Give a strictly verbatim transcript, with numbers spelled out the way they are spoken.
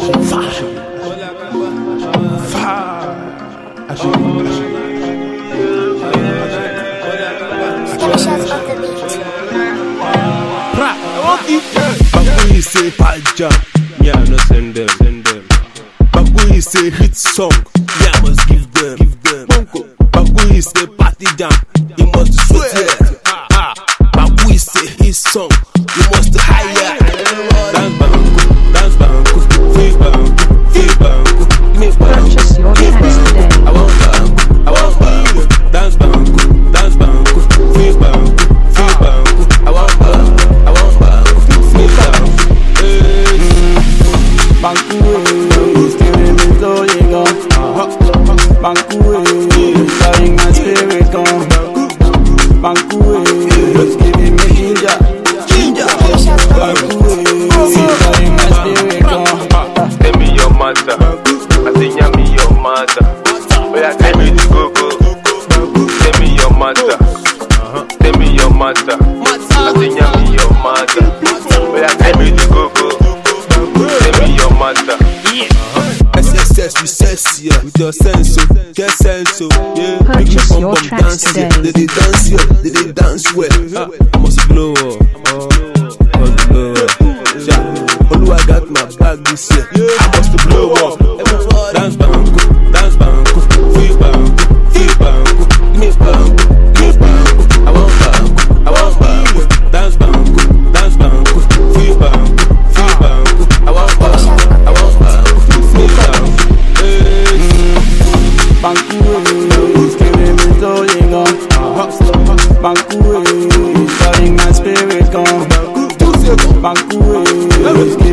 Babu say pal jam, me I no send them, send them. Babu say hit song, me I must give them, give them. Babu say party jam, you must sweat it. Ah, ah. Babu say his song, you must higher. Dance banku, dance banku, feel banku, feel banku, me Purchase your tracks today. I want banku, I want banku, dance banku, dance banku, feel banku, feel banku, I want banku, I want banku, feel banku. Banku, steering me slowly gone. Banku, carrying my spirit gone. Banku, just giving me ginger, ginger. Banku, carrying my spirit gone. Tell me your matter, I think you me your matter. But I tell me to go go. Tell me your matter, tell me your matter. I think you me your matter. But I tell me to go go. Tell me your matter. S S S, we sense, yeah. With your sense, oh, get sense, oh, yeah. Purchase Big your bum bum tracks dance, today. yeah. They they dance, yeah. They they dance well. Ah, I must blow up, oh, I must blow up. Yeah. Olu, I got my bag this year. I must blow up. Everybody dance banku, dance banku, feel banku, feel banku, give me banku, give me banku. I want banku, I want banku, dance banku, dance banku, feel banku, feel banku. I want banku, I want banku, feel banku. Banku, steering me slowly gone. Banku, carrying my spirit gone. Banku,